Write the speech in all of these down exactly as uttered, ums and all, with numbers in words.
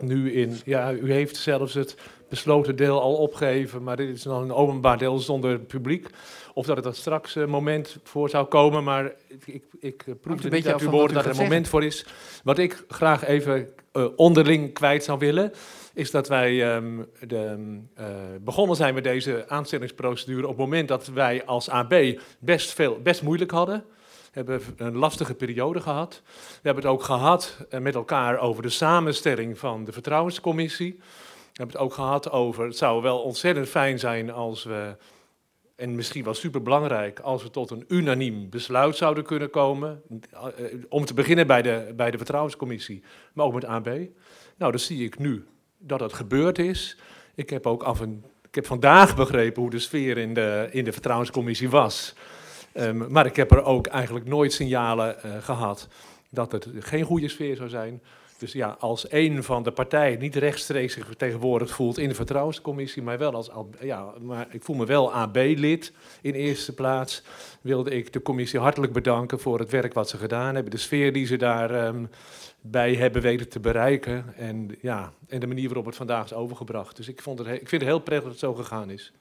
dat nu in... Ja, u heeft zelfs het besloten deel al opgegeven, maar dit is dan een openbaar deel zonder publiek. Of dat het er straks een moment voor zou komen, maar ik, ik, ik proef het niet uit uw woorden dat er een moment voor is. Wat ik graag even uh, onderling kwijt zou willen, is dat wij um, de, uh, begonnen zijn met deze aanstellingsprocedure op het moment dat wij als A B best, veel, best moeilijk hadden. We hebben een lastige periode gehad. We hebben het ook gehad uh, met elkaar over de samenstelling van de vertrouwenscommissie. We hebben het ook gehad over, het zou wel ontzettend fijn zijn als we, en misschien wel superbelangrijk, als we tot een unaniem besluit zouden kunnen komen. Uh, om te beginnen bij de, bij de vertrouwenscommissie, maar ook met A B. Nou, dat zie ik nu dat het gebeurd is. Ik heb ook af en ik heb vandaag begrepen hoe de sfeer in de, in de vertrouwenscommissie was. Um, maar ik heb er ook eigenlijk nooit signalen uh, gehad dat het geen goede sfeer zou zijn. Dus ja, als een van de partijen niet rechtstreeks zich vertegenwoordigd voelt in de vertrouwenscommissie, maar wel als, ja, maar ik voel me wel A B-lid in eerste plaats, wilde ik de commissie hartelijk bedanken voor het werk wat ze gedaan hebben, de sfeer die ze daar um, bij hebben weten te bereiken en, ja, en de manier waarop het vandaag is overgebracht. Dus ik, vond het, ik vind het heel prettig dat het zo gegaan is.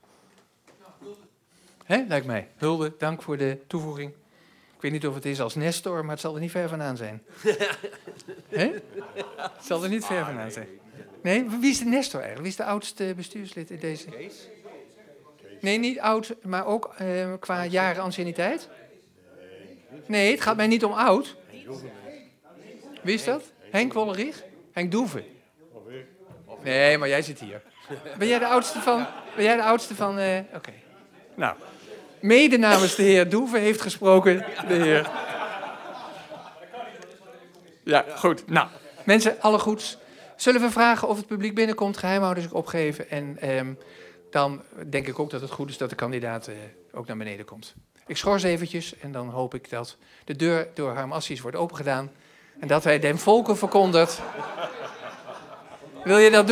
Hè, lijkt mij. Hulde, dank voor de toevoeging. Ik weet niet of het is als Nestor, maar het zal er niet ver vandaan zijn. Hè? Het zal er niet ver vandaan zijn. Nee, wie is de Nestor eigenlijk? Wie is de oudste bestuurslid in deze? Nee, niet oud, maar ook uh, qua jaren anciëniteit? Nee, het gaat mij niet om oud. Wie is dat? Henk Wollerich? Henk Doeven? Nee, maar jij zit hier. Ben jij de oudste van... Ben jij de oudste van... Uh, Oké. Okay. Nou... Mede namens de heer Doeven heeft gesproken de heer... Ja, goed. Nou, mensen, alle goeds. Zullen we vragen of het publiek binnenkomt, geheimhouders opgeven. En um, dan denk ik ook dat het goed is dat de kandidaat uh, ook naar beneden komt. Ik schors eventjes en dan hoop ik dat de deur door Harm Assies wordt opengedaan. En dat wij den volken verkondigt. Wil je dat doen?